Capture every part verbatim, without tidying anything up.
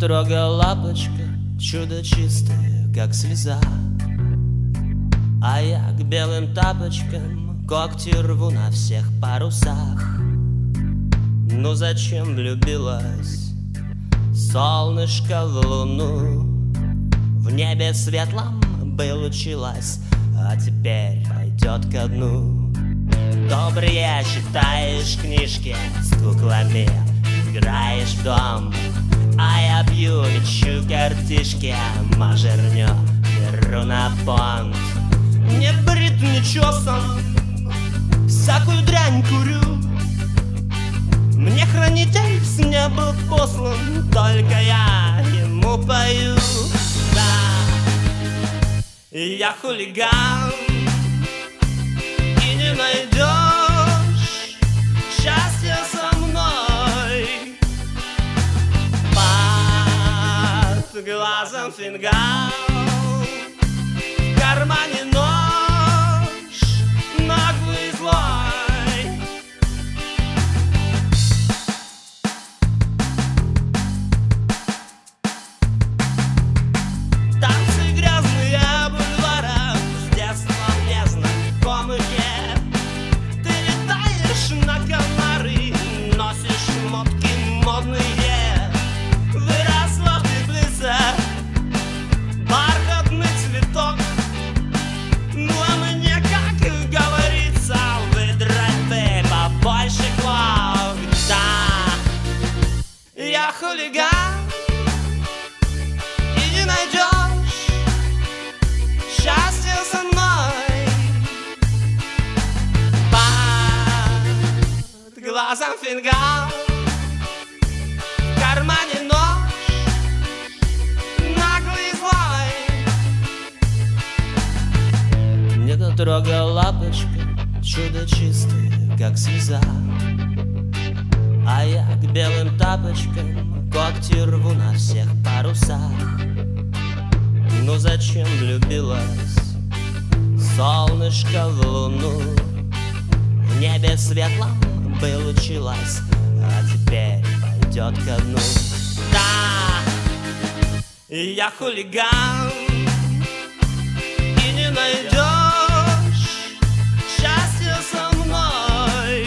Недотрога лапочка, чудо чистое, как слеза. А я к белым тапочкам когти рву на всех парусах. Ну зачем влюбилась солнышко в луну? В небе светлом бы лучилась, а теперь пойдет ко дну. Добрые читаешь книжки с куклами, играешь в дом, а я пью, мечу картишки, мажерню беру на понт. Не брит, не чесан, всякую дрянь курю. Мне хранитель с неба послан, только я ему пою. Да, я хулиган, и не найдешь счастья со мной. Под глазом фингал, в кармане нож, наглый злой. Танцы грязные бульвара, с детства незнакомые. Ты летаешь на комары, носишь шмотки модные. Выросла в теплице бархатный цветок. Ну а мне, как говорится, выдрать бы побольше клок. Да, я хулиган, и не найдешь счастья со мной. Под глазом фингал, в кармане нож, наглый злой. Недотрога лапочка, чудо чистое, как слеза. А я к белым тапочкам когти рву на всех парусах. Ну зачем влюбилась солнышко в луну? В небе светлом бы лучилась, а теперь пойдет ко дну. Да, я хулиган, и не найдешь счастья со мной.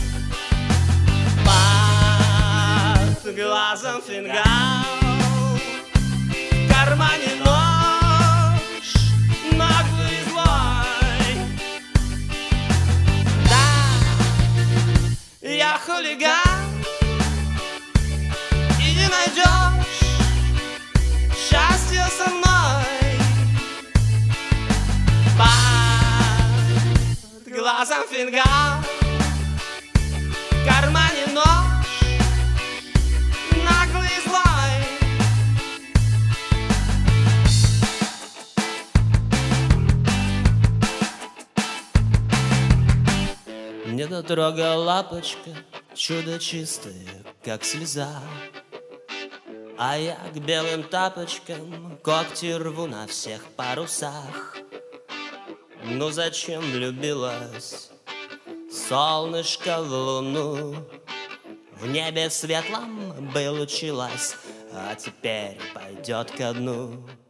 Под глазом фингал, в кармане нож, наглый злой. Да, я хулиган, и не найдешь счастья со мной. Под глазом фингал, в кармане нож, наглый злой. Недотрога лапочка, чудо чистое, как слеза. А я к белым тапочкам когти рву на всех парусах. Ну зачем влюбилась солнышко в луну? В небе светлом бы лучилась, а теперь пойдет ко дну.